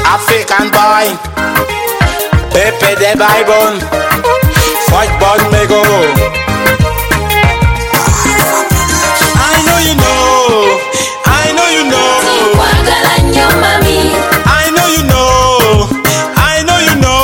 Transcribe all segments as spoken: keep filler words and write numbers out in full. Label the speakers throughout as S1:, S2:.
S1: African boy, Pepe the Bible, fight ball me go. I know you know, I know you know. I know you know, I know you know.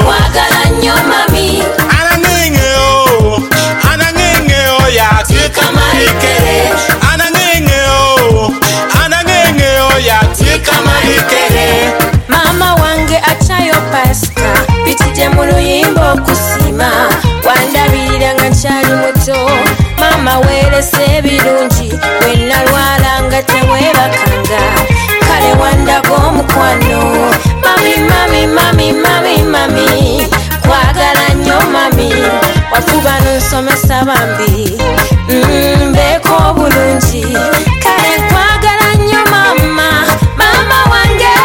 S1: Anangengeo, anangengeo ya tika marikere. Anangengeo, anangengeo ya tika marikere.
S2: Mama wange achayo paska, bitije mu luyimbo kusima. Wandabirira nga nkyali muto, mama weerese ebirungi, bwe nalwala nga teweebakanga. Kale wandako omukwano, mami mami mami mami mami, kwagala nnyo mami, wafuba n'onsomesa bambi, mbeeko obulungi, kale kwagala nnyo mama, mama wange.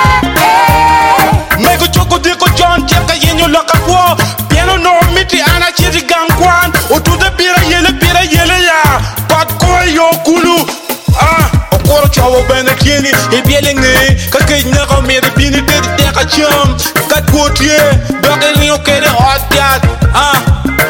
S1: Mego choko diko John tiaka yenyo laka kwa, piano no miti ana chiri gangwan, otude pira yele pira yele ya, pat kwa yo kulu. Ah, okoro chawo bene kini, ibiele nge, kake nyaka mere bini tedi teka chum, kat kwotie, doke niyo kere hot cat. Ah,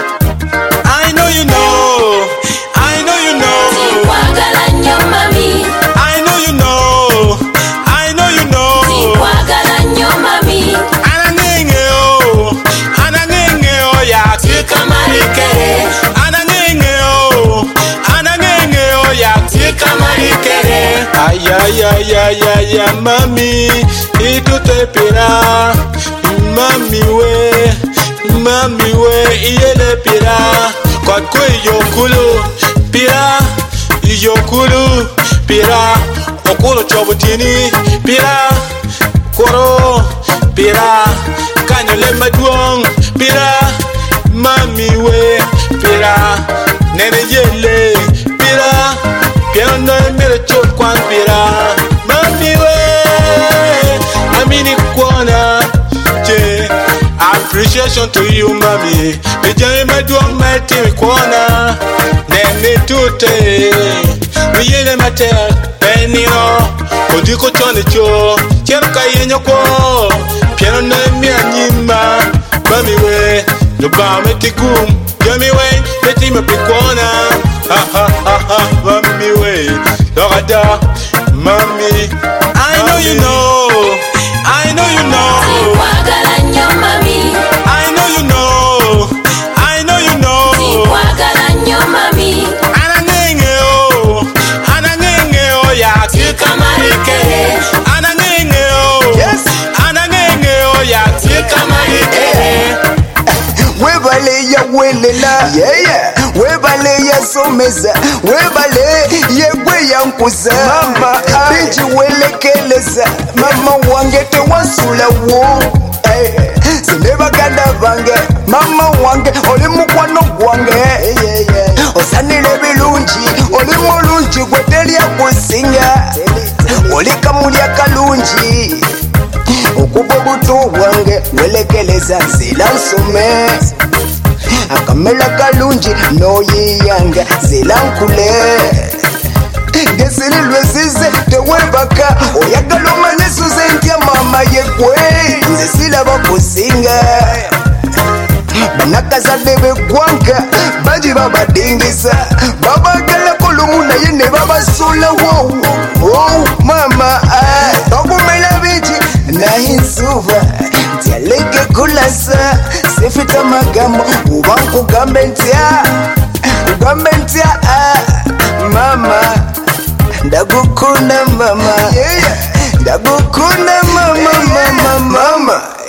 S1: I know you know, I know you know.
S2: Kwagala nnyo mami,
S1: I know you know, I know you know.
S2: kwagala nnyo mami,
S1: Anangengeo, anangengeo ya tika marikere. Anangengeo, anangengeo ya tika marikere. Ay ay ay ay ay ay mami, itute pira, mami we, mami we iyele pira. Kwa kwe yokulu pira, yokulu pira. Okulu chobutini pira, koro pira, kanyole maduong pira, mami we pira, nene yele pira, piano no emere chot kwan pira, mami we, amini kwana je. Appreciation to you mami, bijame maduong mati kwana, nene tute, miyele mater penio, odiko chone cho, chen kayenyo ko, piano no emi anyima, mami we, nuba metigum, yami we, meti me pikwana, ha ha ha ha, mami we, dorada, mami, I know you know, I know you know,
S2: kwagala nnyo mami,
S1: I know you know, I know you know,
S2: kwagala nnyo mami,
S1: anangengeo, anangengeo ya tika marikere. Anangengeo,
S3: Yes.
S1: anangengeo ya tika marikere.
S3: Webale ya welela, yeah yeah. Webale ya someza, webale ye gwe ya nkuza. Mama biji welekeleza, mama wange te wasula wo. Hey, sineba ganda bange, mama wange oli mukwano gwange. Yeah yeah. Osanile bilungi, oli mulungi gwe teli akusinga. Oli kamulya kalungi. Okuba obuto bwange welekeleza zila nsome, akamela kalungi noyiyanga zila nkule. Ngesili lwesize tewebaka, oyagala omanye suze ntya mama yegwe, nze silaba kusinga. Banakazadde beggwanga baji babadingisa, babagalako lumu naye ne babasula. Wow, wow, mama okumela biki naye nsuba nti aleke kulasa, sifite amagambo uba nkugambe ntya, kugambe ntya. Mama ndagukunda mama, ndagukunda mama mama mama.